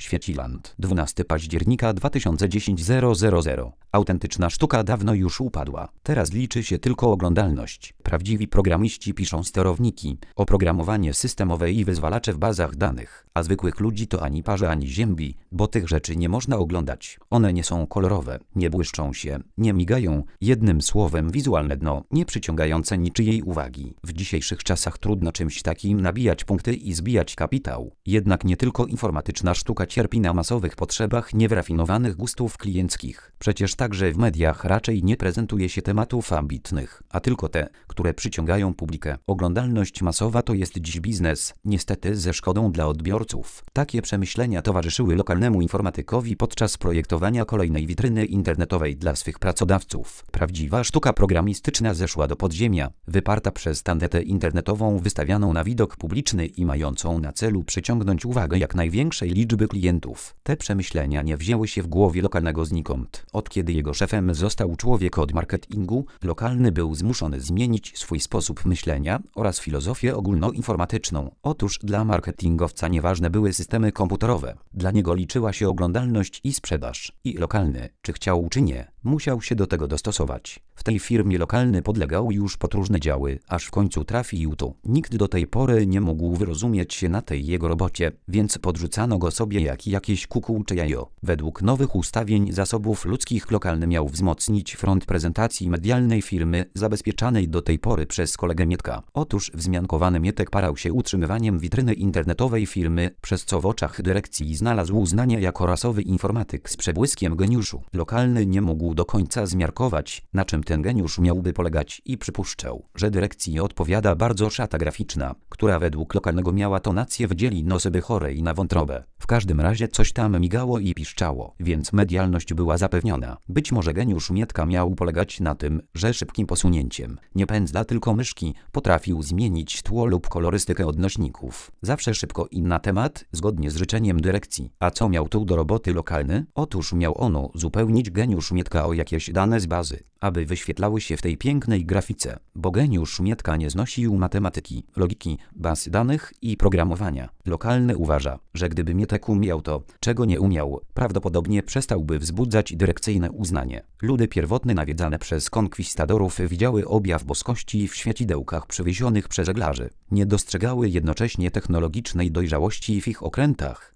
Świeciland. 12 października 2010 000. Autentyczna sztuka dawno już upadła. Teraz liczy się tylko oglądalność. Prawdziwi programiści piszą sterowniki, oprogramowanie systemowe i wyzwalacze w bazach danych, a zwykłych ludzi to ani parze, ani ziębi, bo tych rzeczy nie można oglądać. One nie są kolorowe, nie błyszczą się, nie migają, jednym słowem wizualne dno, nie przyciągające niczyjej uwagi. W dzisiejszych czasach trudno czymś takim nabijać punkty i zbijać kapitał. Jednak nie tylko informatyczna sztuka cierpi na masowych potrzebach niewyrafinowanych gustów klienckich. Przecież także w mediach raczej nie prezentuje się tematów ambitnych, a tylko te, które przyciągają publikę. Oglądalność masowa to jest dziś biznes, niestety ze szkodą dla odbiorców. Takie przemyślenia towarzyszyły lokalnemu informatykowi podczas projektowania kolejnej witryny internetowej dla swych pracodawców. Prawdziwa sztuka programistyczna zeszła do podziemia, wyparta przez tandetę internetową wystawianą na widok publiczny i mającą na celu przyciągnąć uwagę jak największej liczby klientów. Te przemyślenia nie wzięły się w głowie lokalnego znikąd. Od kiedy jego szefem został człowiek od marketingu, lokalny był zmuszony zmienić swój sposób myślenia oraz filozofię ogólnoinformatyczną. Otóż dla marketingowca nieważne były systemy komputerowe. Dla niego liczyła się oglądalność i sprzedaż. I lokalny, czy chciał czy nie, musiał się do tego dostosować. W tej firmie lokalny podlegał już pod różne działy, aż w końcu trafił tu. Nikt do tej pory nie mógł wyrozumieć się na tej jego robocie, więc podrzucano go sobie jak jakieś kukuł czy jajo. Według nowych ustawień zasobów ludzkich lokalny miał wzmocnić front prezentacji medialnej firmy zabezpieczanej do tej pory przez kolegę Mietka. Otóż wzmiankowany Mietek parał się utrzymywaniem witryny internetowej firmy, przez co w oczach dyrekcji znalazł uznanie jako rasowy informatyk z przebłyskiem geniuszu. Lokalny nie mógł do końca zmiarkować, na czym ten geniusz miałby polegać i przypuszczał, że dyrekcji odpowiada bardzo szata graficzna, która według lokalnego miała tonację w dzieli nosyby chorej na wątrobę. W każdym razie coś tam migało i piszczało, więc medialność była zapewniona. Być może geniusz Mietka miał polegać na tym, że szybkim posunięciem, nie pędzla tylko myszki, potrafił zmienić tło lub kolorystykę odnośników. Zawsze szybko i na temat, zgodnie z życzeniem dyrekcji. A co miał tu do roboty lokalny? Otóż miał ono uzupełnić geniusz Mietka o jakieś dane z bazy, aby wyświetlały się w tej pięknej grafice, bo geniusz Mietka nie znosił matematyki, logiki, baz danych i programowania. Lokalny uważa, że gdyby Mietek umiał to, czego nie umiał, prawdopodobnie przestałby wzbudzać dyrekcyjne uznanie. Ludy pierwotne nawiedzane przez konkwistadorów widziały objaw boskości w świecidełkach przywiezionych przez żeglarzy. Nie dostrzegały jednocześnie technologicznej dojrzałości w ich okrętach.